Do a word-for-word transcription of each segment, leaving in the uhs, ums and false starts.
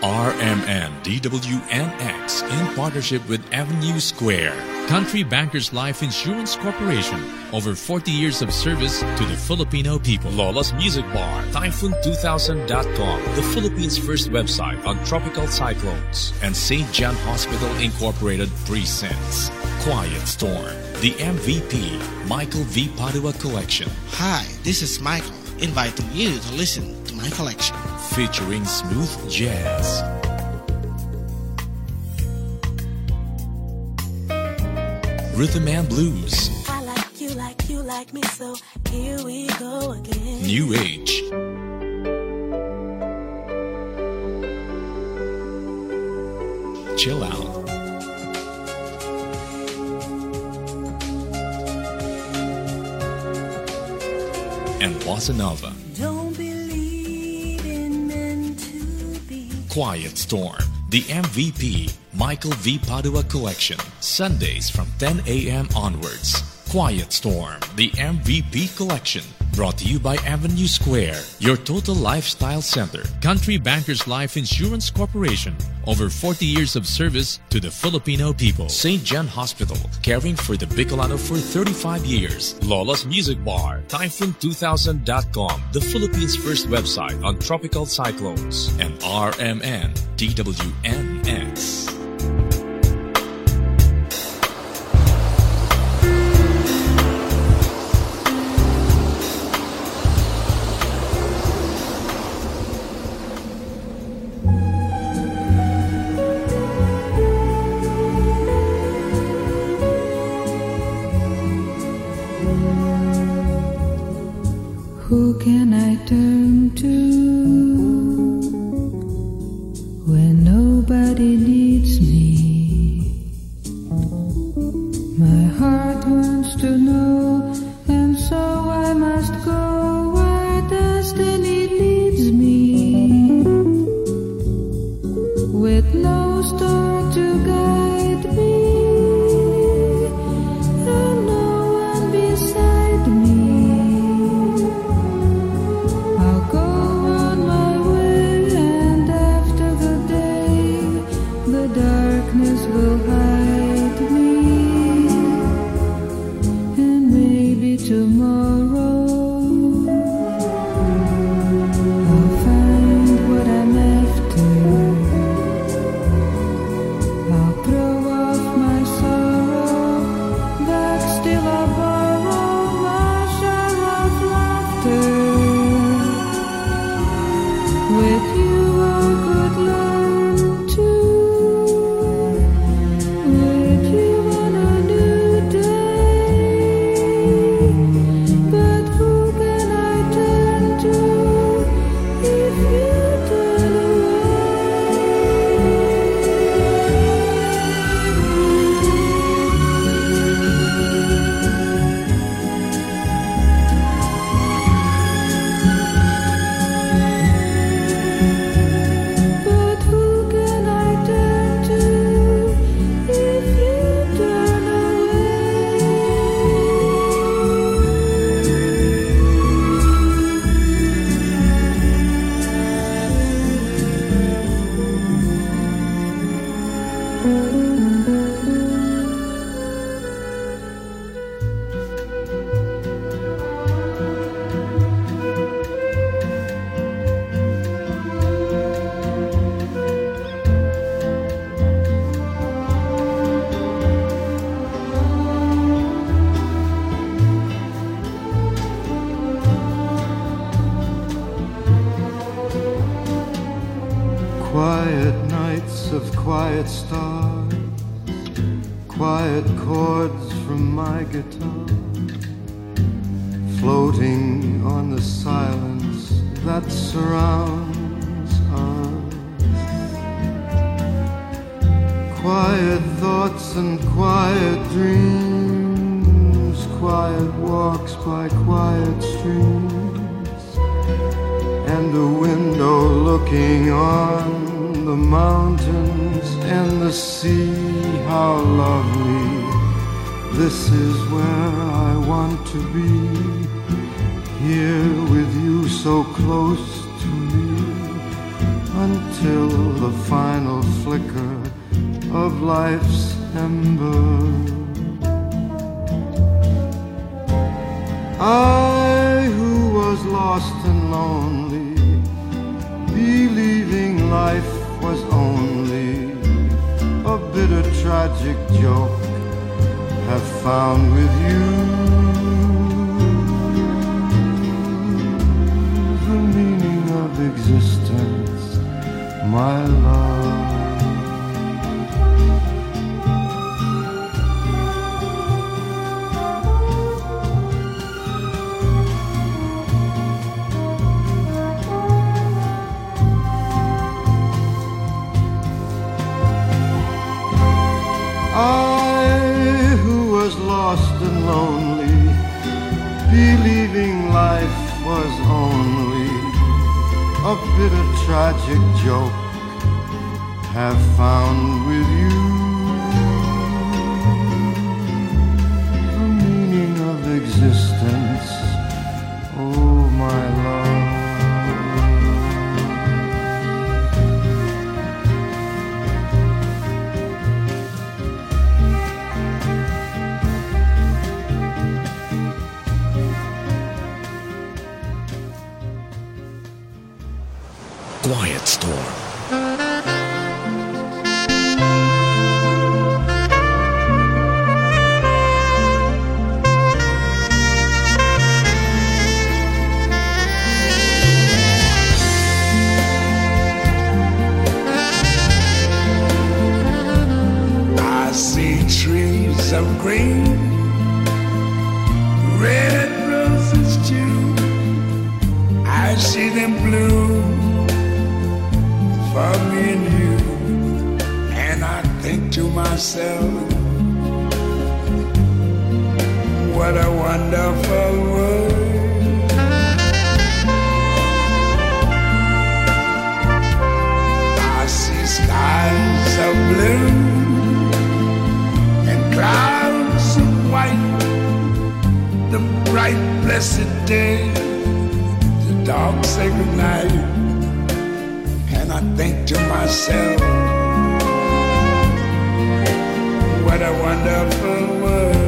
R M N D W N X in partnership with Avenue Square. Country Bankers Life Insurance Corporation. Over forty years of service to the Filipino people. Lola's Music Bar. Typhoon two thousand dot com. The Philippines' first website on tropical cyclones. And Saint John Hospital Incorporated Presents. Quiet Storm. The M V P. Michael V. Padua Collection. Hi, this is Michael, inviting you to listen to my collection. Featuring smooth jazz. Rhythm and blues. I like you, like you, like me, so here we go again. New age. Chill out. And bossa nova. Don't believe in meant to be. Quiet Storm. The M V P. Michael V. Padua Collection. Sundays from ten a.m. onwards. Quiet Storm. The M V P Collection. Brought to you by Avenue Square, your total lifestyle center. Country Bankers Life Insurance Corporation. Over forty years of service to the Filipino people. Saint John Hospital, caring for the Bicolano for thirty-five years. Lola's Music Bar. Typhoon two thousand dot com, the Philippines' first website on tropical cyclones. And R M N D W N X. Who can I turn to when nobody needs me? My heart wants to know, and so I must go where destiny leads me, with no star to guide me and no one beside me. Will hide me, and maybe tomorrow I'll find what I'm after. I'll throw off my sorrow, back still I'll borrow my share of laughter. With you I could learn to quiet nights of quiet stars, quiet chords from my guitar, floating on the silence that surrounds us. Quiet thoughts and quiet dreams, quiet walks by quiet streams, and a window looking on the mountains and the sea. How lovely, this is where I want to be, here with you so close to me. until the final flicker of life's ember. I who was lost and lonely, believing life was only a bitter tragic joke, have found with you the meaning of existence, my love. I who was lost and lonely, believing life was only a bitter tragic joke, have found with you the meaning of existence, oh my love. Quiet Storm. I see trees of green, red roses too. I see them bloom for me and you, and I think to myself, what a wonderful world. I see skies of blue and clouds of white, the bright blessed day, the dark sacred night. And I think to myself, what a wonderful world.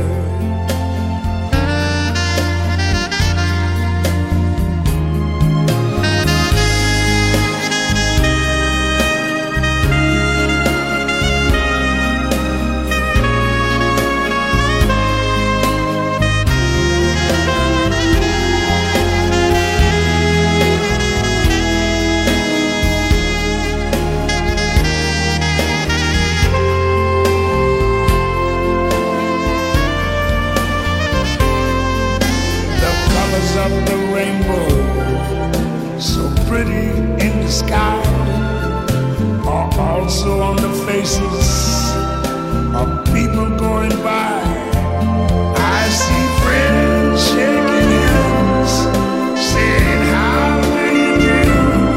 Of the rainbow, so pretty in the sky, are also on the faces of people going by. I see friends shaking hands, saying how do you do.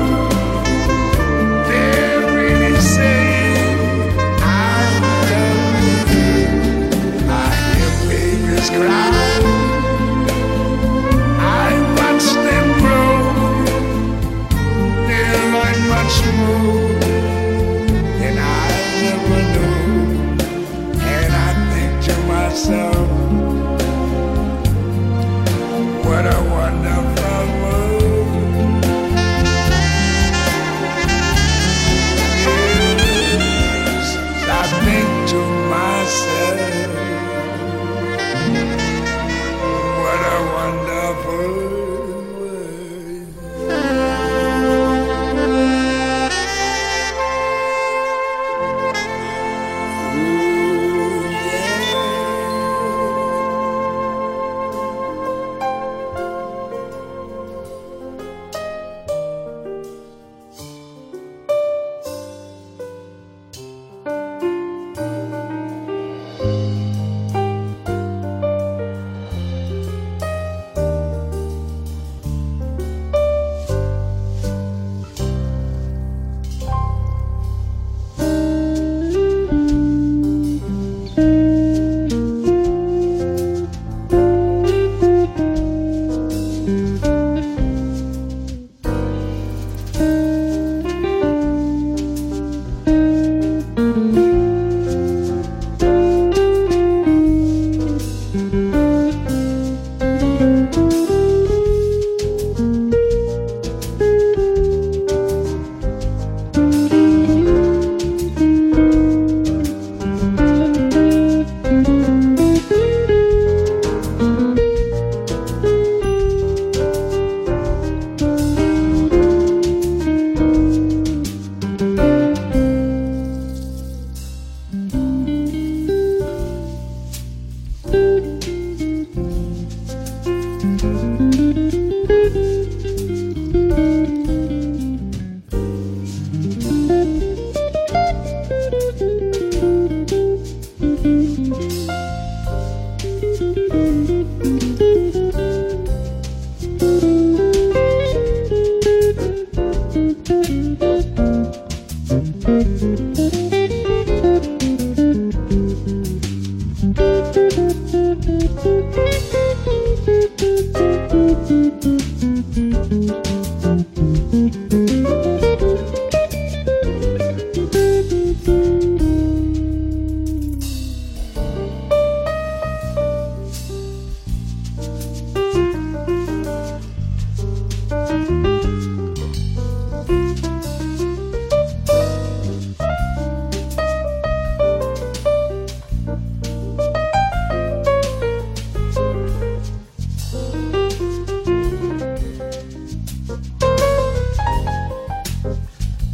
They're really saying I love you. I hear babies cry, them grow, they're like much more than I ever knew. And I think to myself, what a wonderful world. Yes, I think to myself, what a wonderful world.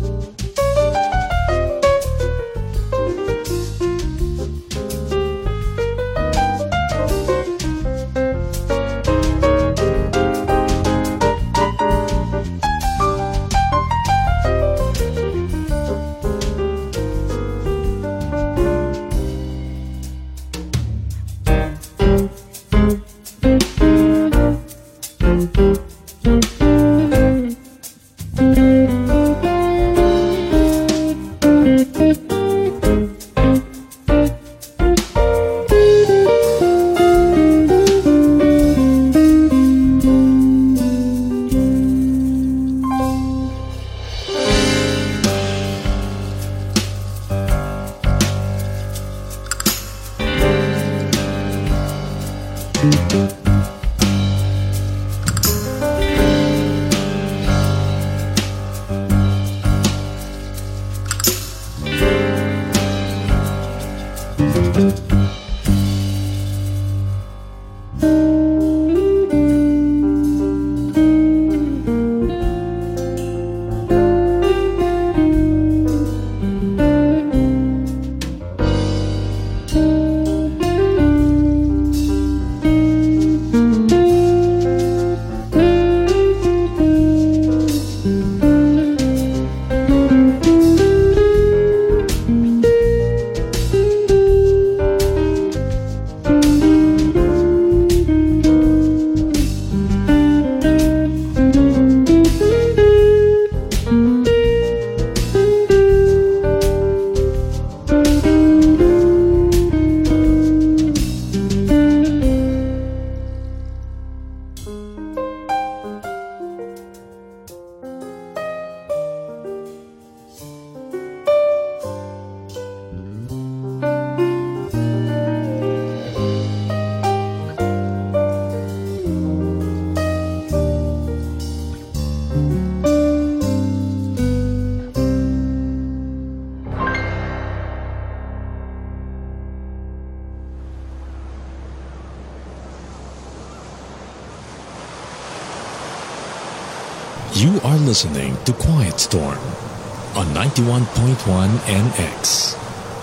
You are listening to Quiet Storm on ninety-one point one N X.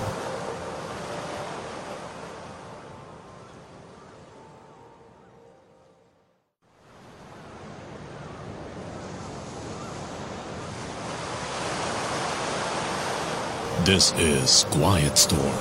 This is Quiet Storm.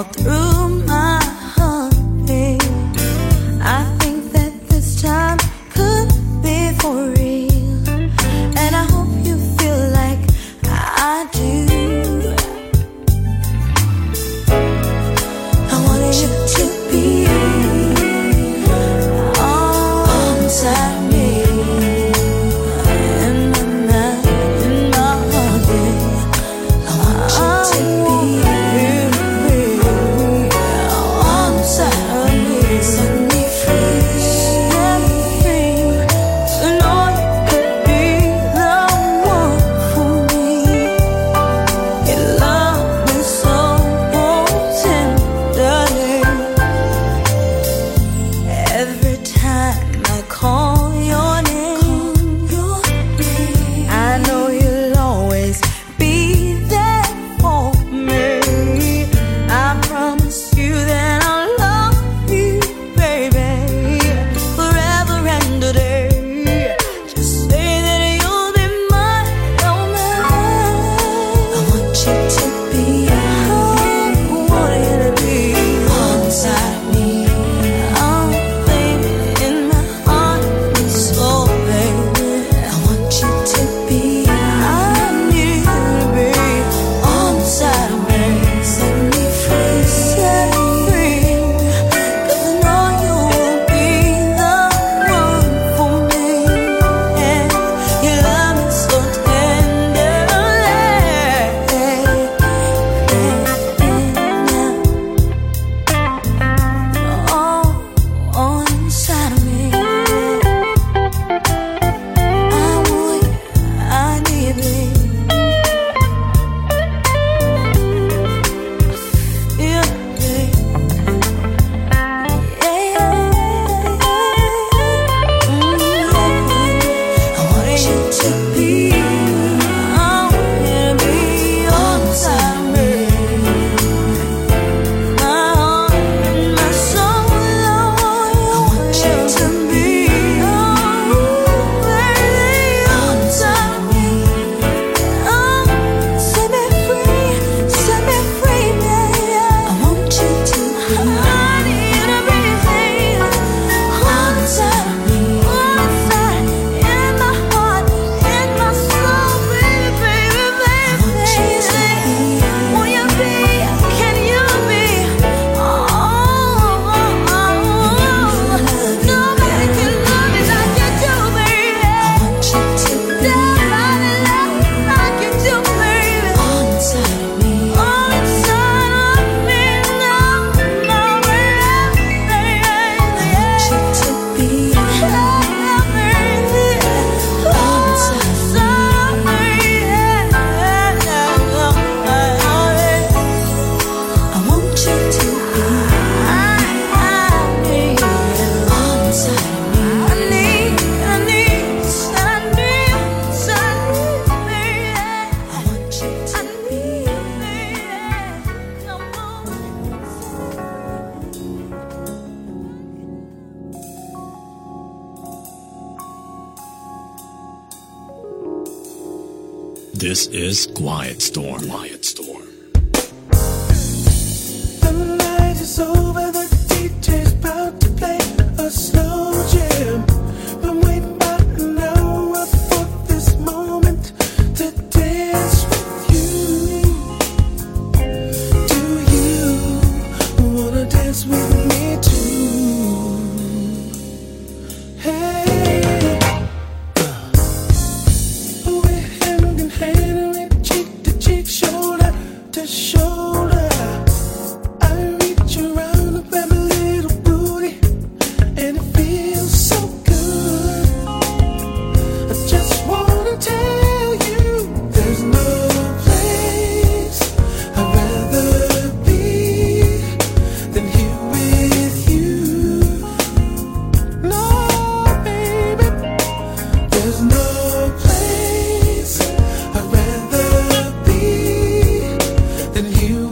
all through my heartbeat. I think that this time could be for real, and I hope you feel like I do. I wanted you to be all inside me, in my mind, in my heart, yeah. I want you to be all inside of me, set me free, set me free. To know you could be the one for me. You love me so tenderly. Every time I call your name, I know you'll always be there for me. I promise you that I'll love you, baby, forever and a day. Just say that you'll be mine, oh mine. I want you to be, I want you to be all inside me. Oh, baby, in my heart and soul, baby. I want you to be, I need you to be all inside of me. Set me free, set me free. 'Cause I know you will be the one for me. And you love me so tenderly. All, all inside of me. I want you, I need you. Yeah, yeah. I want you to be, I want you to be all inside of me. My heart and my soul, I want you to be, oh, baby, all inside of me. Oh, set me free, set me free, baby. I want you to, I need you to be free, all inside of me, all inside, in my heart, in my soul, baby, baby, baby. I want you to be, will you be, can you be, oh, nobody can love me like you do, baby. I want you to be, nobody love me like you do, baby. All inside of me, all inside of me, now, now, baby. I want you to be, all inside of me, I want you to be, I need all inside of me. I need, I need, I need, I need, I want you to be, come on. This is Quiet Storm. Quiet Storm. The night is over, the D J's about to play a slow jam. Been waiting about an hour for this moment to dance with you. Do you wanna dance with me too? Hey, we're hand in hand, we're cheek to cheek, shoulder to shoulder. I reach around and grab a little booty, and it feels so good. I just wanna tell you, there's no place I'd rather be than here with you. No, baby, there's no place I'd rather be than here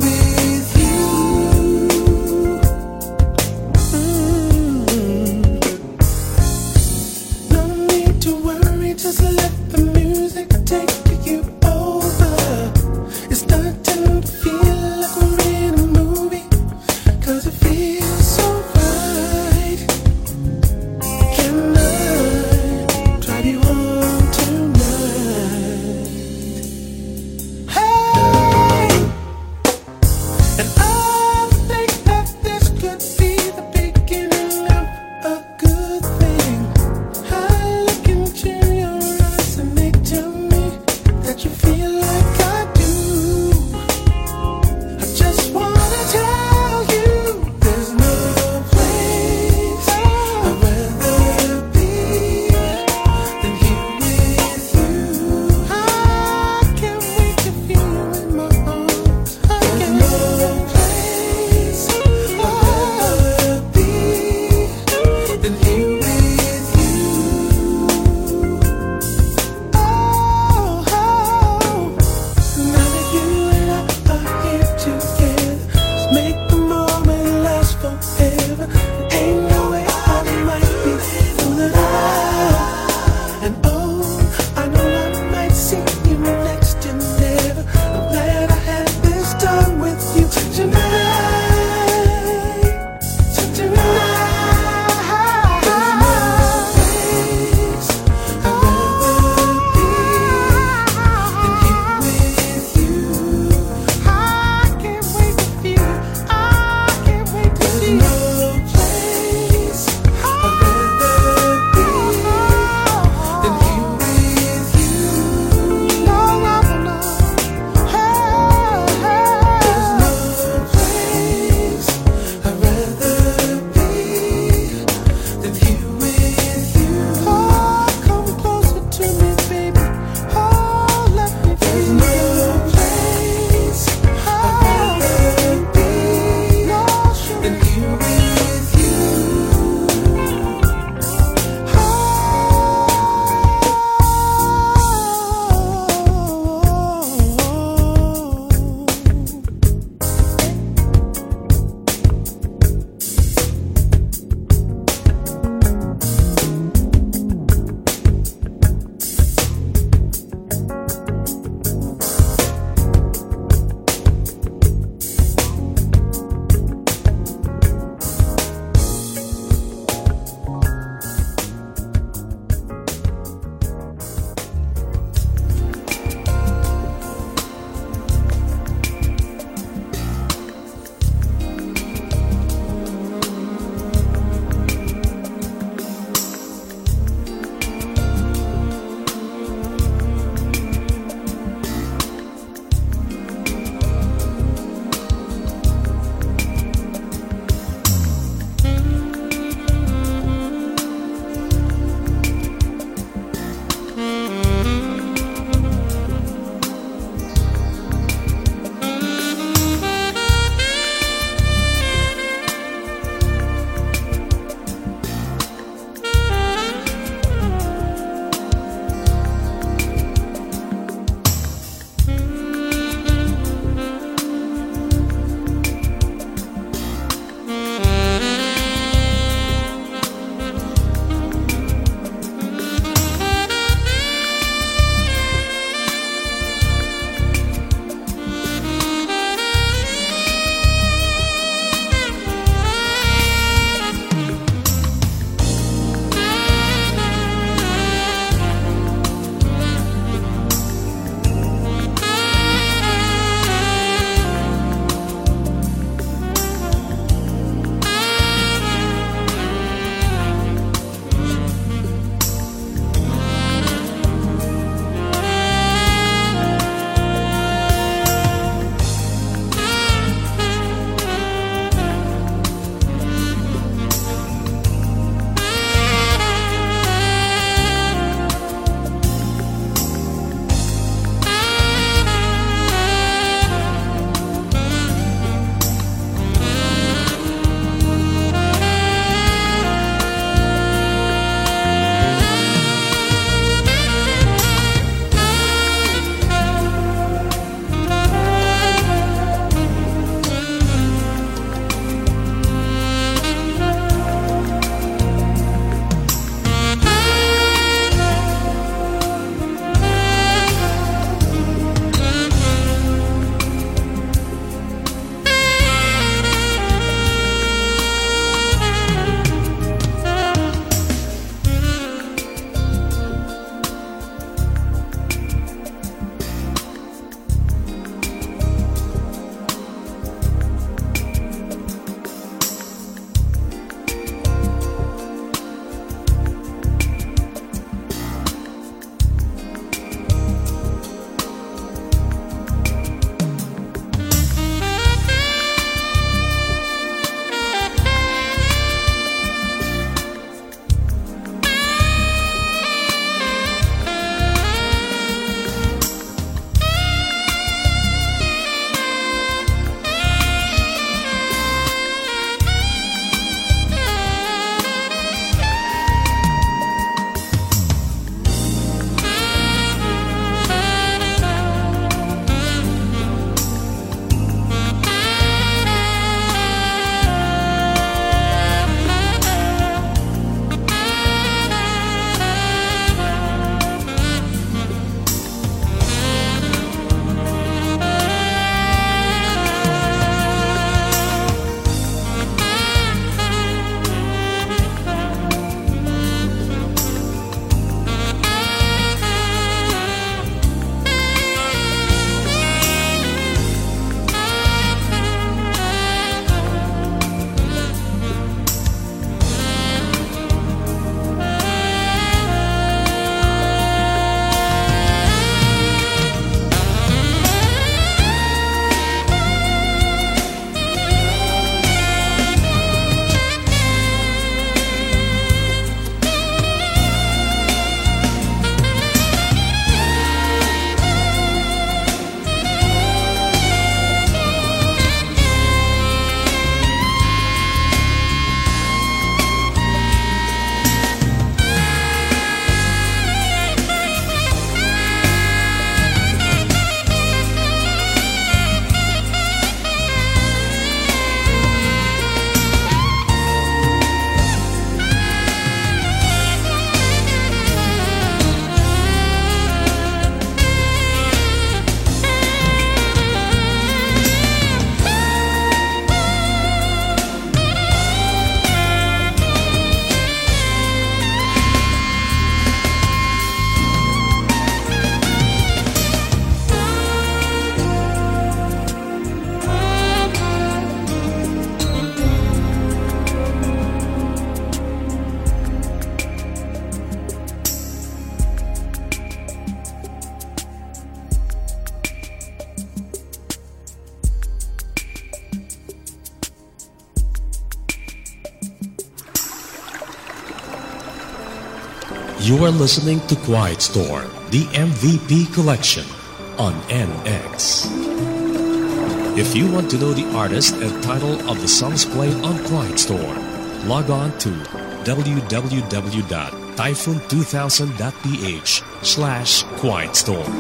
You are listening to Quiet Storm, the M V P collection on N X. If you want to know the artist and title of the songs played on Quiet Storm, log on to w w w dot typhoon two thousand dot p h slash quiet storm.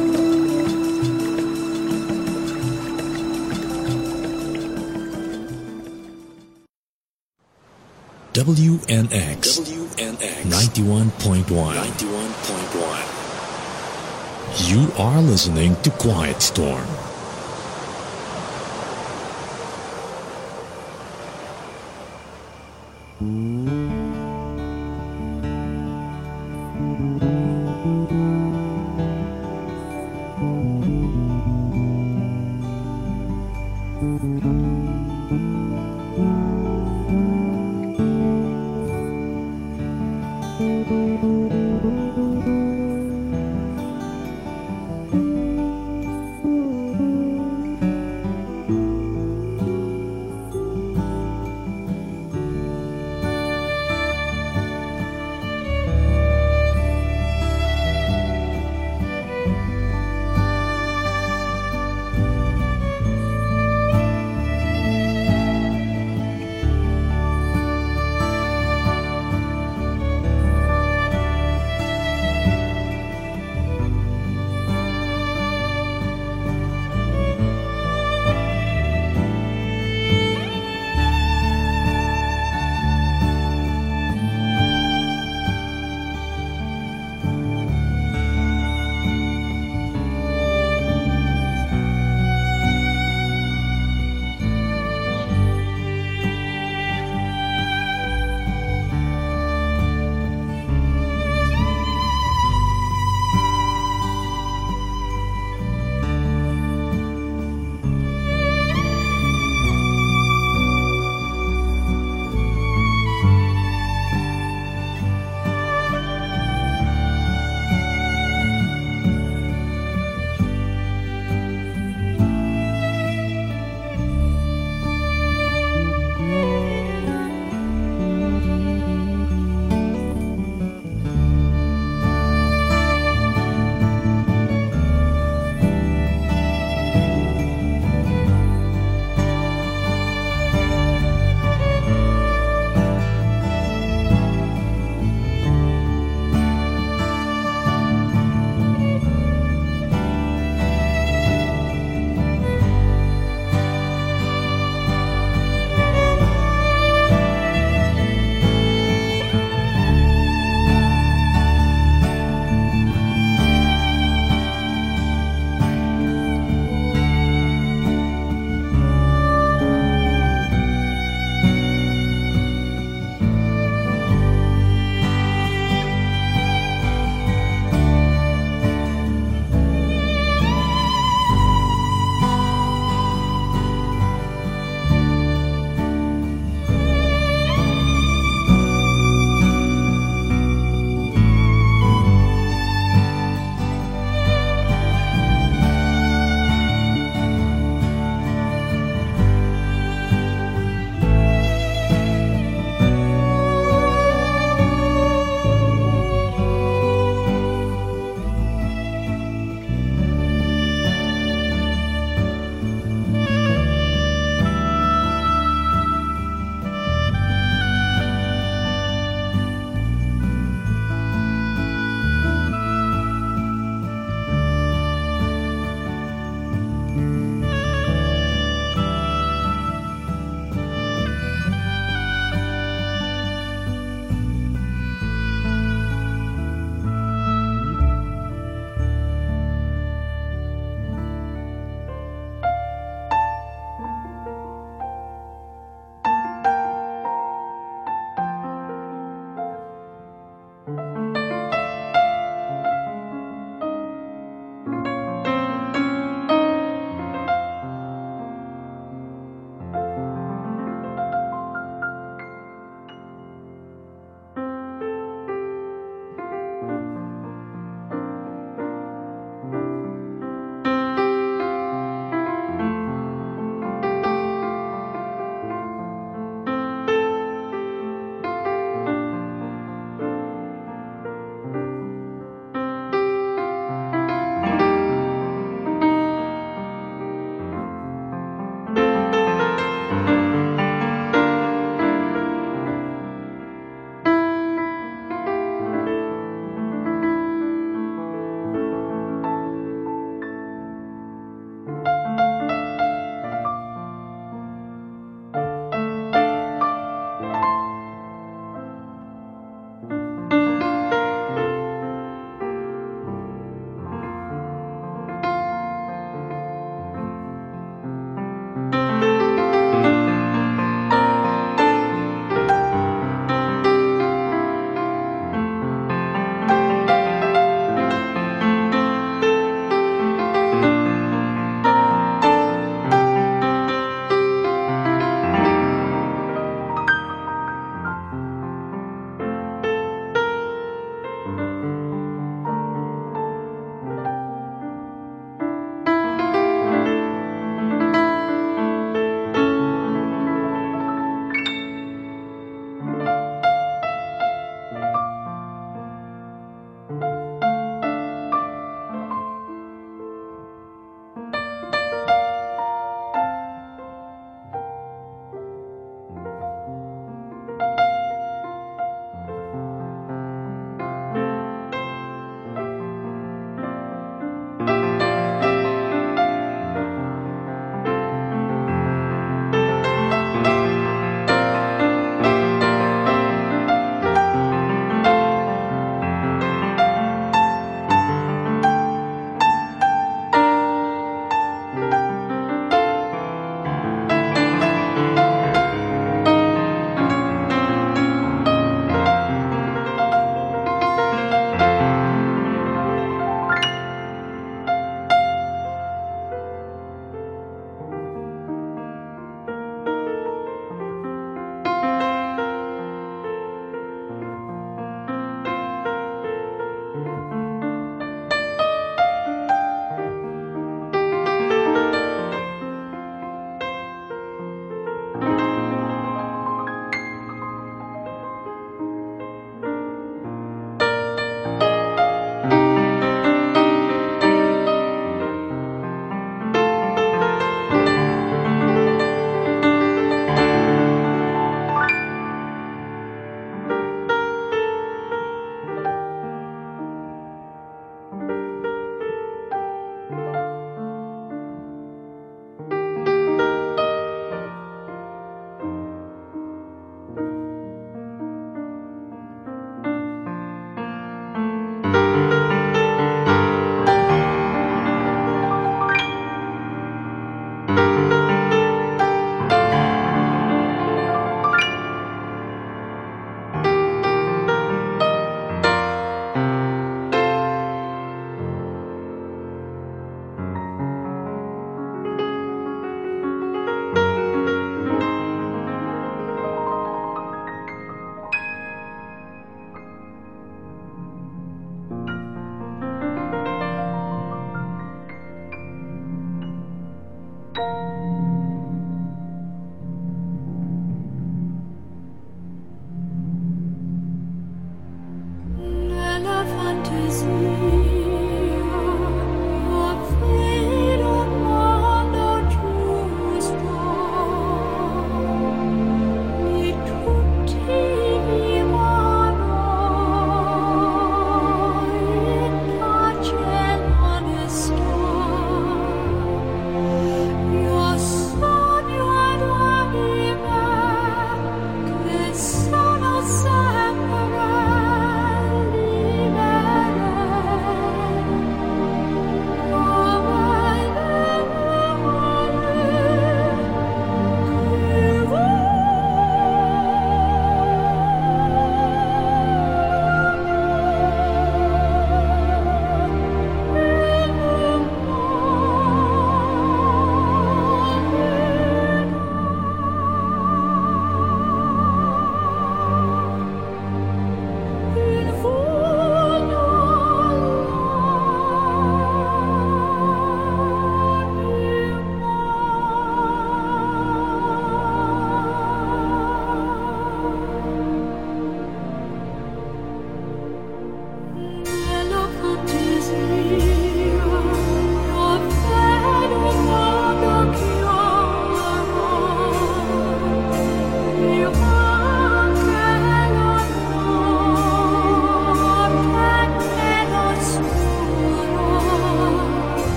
W N X, W N X ninety-one point one. ninety-one point one. You are listening to Quiet Storm.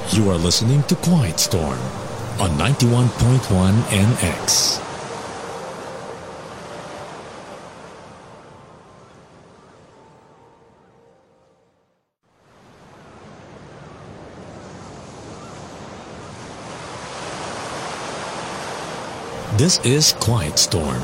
You are listening to Quiet Storm on ninety-one point one N X. This is Quiet Storm.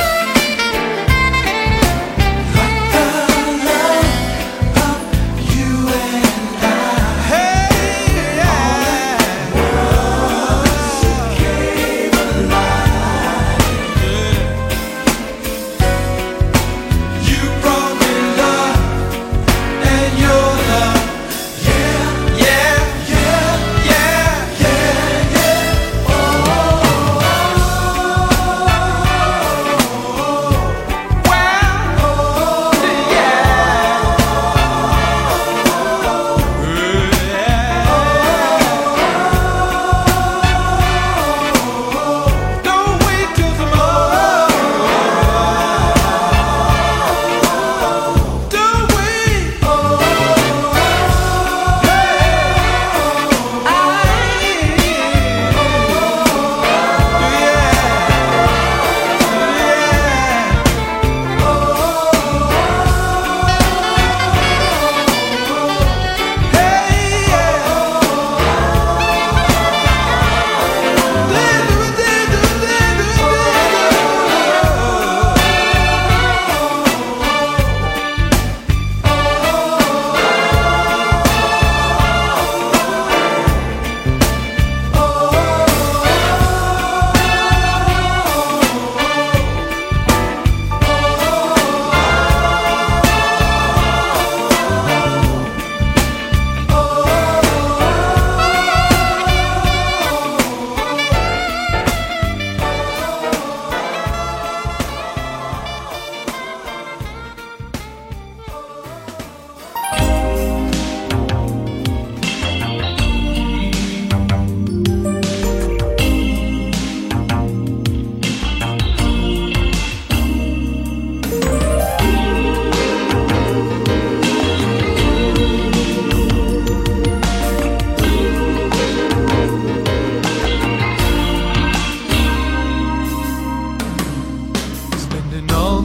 You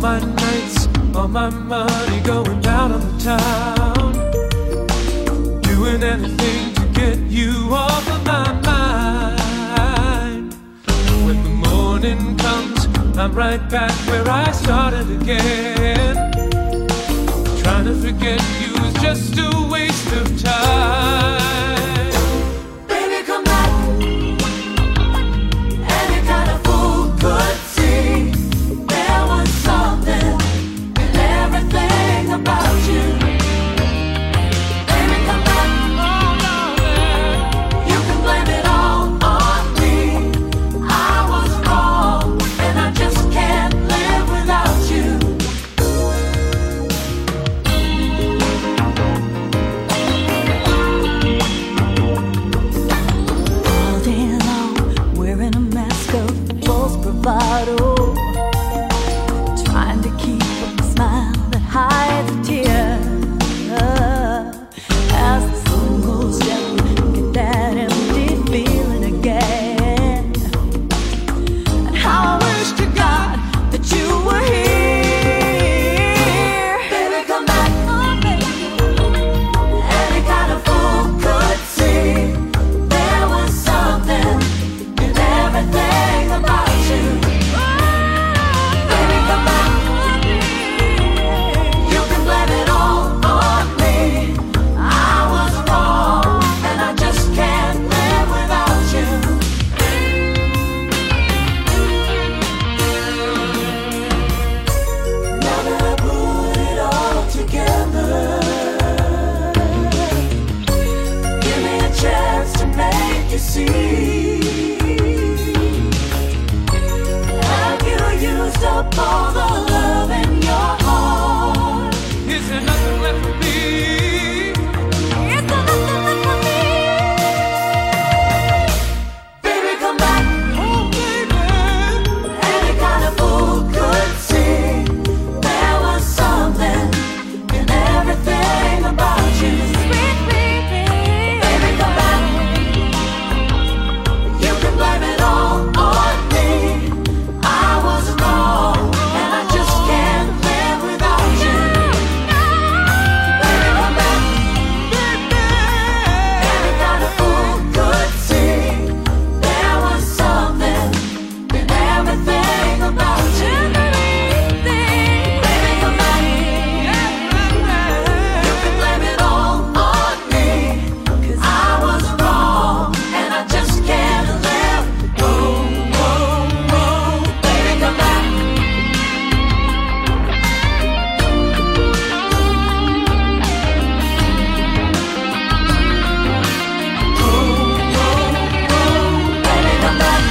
my nights, all my money going down on the town, doing anything to get you off of my mind. When the morning comes, I'm right back where I started again. Trying to forget you is just a waste of time. Baby, come back. Any kind of fool could see there was something in everything about you. Baby, come back. You can blame it all on me. I was wrong, and I just can't live without you. All day long, wearing a mask of false bravado, trying to keep up a smile that hides a tear. As the sun goes down, get that empty feeling again. And how I wish to God that you were here. Baby, come back. Any kind of fool could see there was something in everything about you. Baby, come back. You can blame it all on me. I was wrong, and I just can't live without you. Now that I put it all together, give me a chance to make you see. Have you used up all the love in your heart? Is there nothing left for me? Is there nothing left for me? Baby, come back. Oh, baby. Any kind of fool could see there was something in everything about you. Sweet baby. Baby, come back. You can blame it all on me. I was wrong, and I just can't live without you. Baby, come back. Any kind of fool could see there was something in everything about you. Baby, come back. You can blame it all on me. 'Cause I was wrong, and I just can't live. Oh, oh, oh. Baby, come back. Oh, oh, oh. Baby, come back.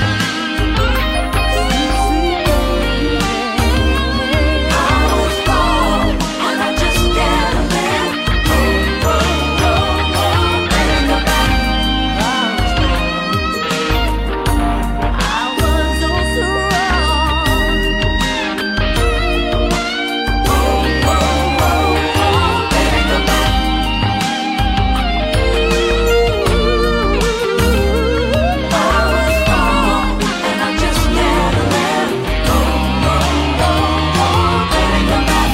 I was wrong, and I just can't live. Oh, oh, oh, oh. Baby, come back. I was also wrong. Oh, oh, oh, oh. Baby, come back. I was wrong, and I just can't live. Oh, oh, oh, oh. Baby, come back.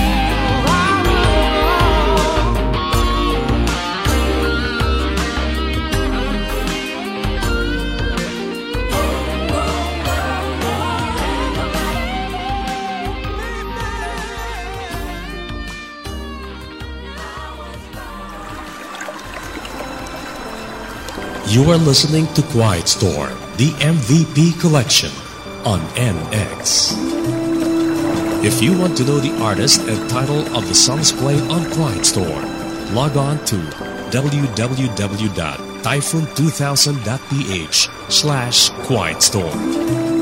You are listening to Quiet Storm, the M V P collection on N X. If you want to know the artist and title of the songs played on Quiet Storm, log on to w w w dot typhoon two thousand dot p h slash quiet storm.